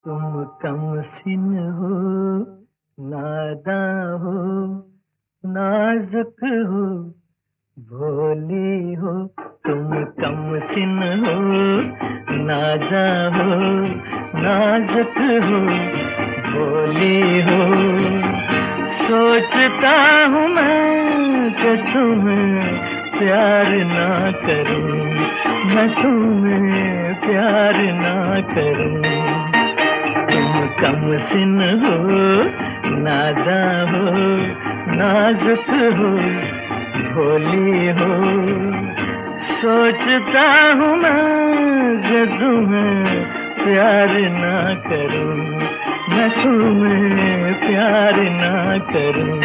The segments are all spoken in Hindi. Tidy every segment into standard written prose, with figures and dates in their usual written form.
तुम कमसिन हो, नादा हो, नाजुक हो, भोली हो। तुम कमसिन हो, नादा हो, नाजुक हो, भोली हो। सोचता हूँ मैं कि तुम्हें प्यार ना करूं, मैं तुम्हें प्यार ना करूं। तुम कमसिन हो, नादा हो, नाजुक हो, भोली हो। सोचता हूँ मैं कि तुम्हें प्यार ना करूं, मैं तुम्हें प्यार ना करूं।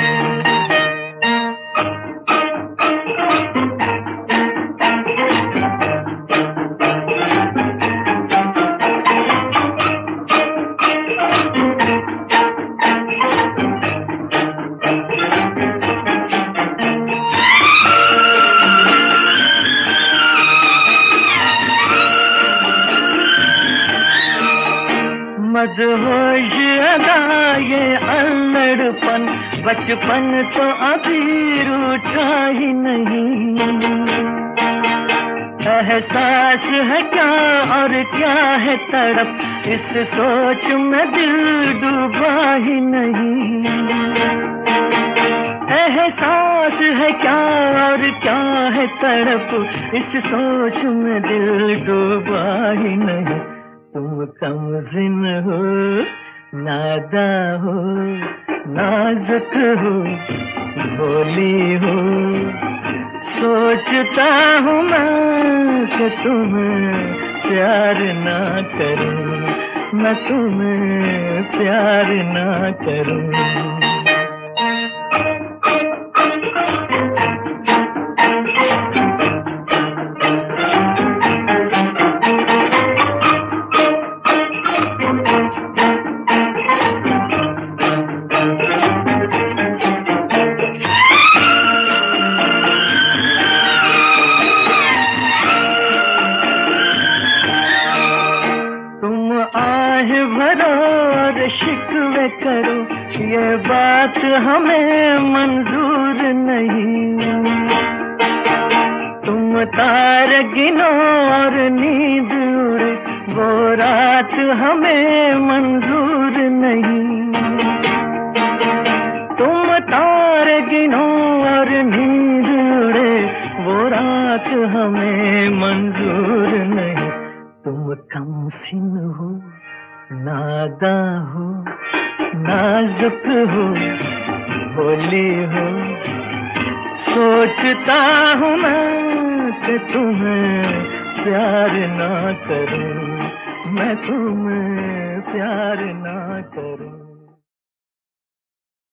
मदहोश अदा ये अल्लड़पन, बचपन तो अभी रूठा ही नहीं। एहसास है क्या और क्या है तड़प, इस सोच में दिल डूबा ही नहीं। एहसास है क्या और क्या है तड़प, इस सोच में दिल डूबा ही नहीं। तुम कमसिन हो, नादा हो, नाजुक हो, भोली हो। सोचता हूँ मैं कि तुम्हें प्यार ना करूं, मैं तुम्हें प्यार ना करूं। शिकवे करो, ये बात हमें मंजूर नहीं। तुम तार गिनो और नींद उड़े, वो रात हमें मंजूर नहीं। तुम तार गिनो और नींद उड़े, वो रात हमें मंजूर नहीं। तुम कमसिन हो, नादा हो, नाजुक हो, भोली हो। सोचता हूँ मैं कि तुम्हें प्यार ना करूं, मैं तुम्हें प्यार ना करूं।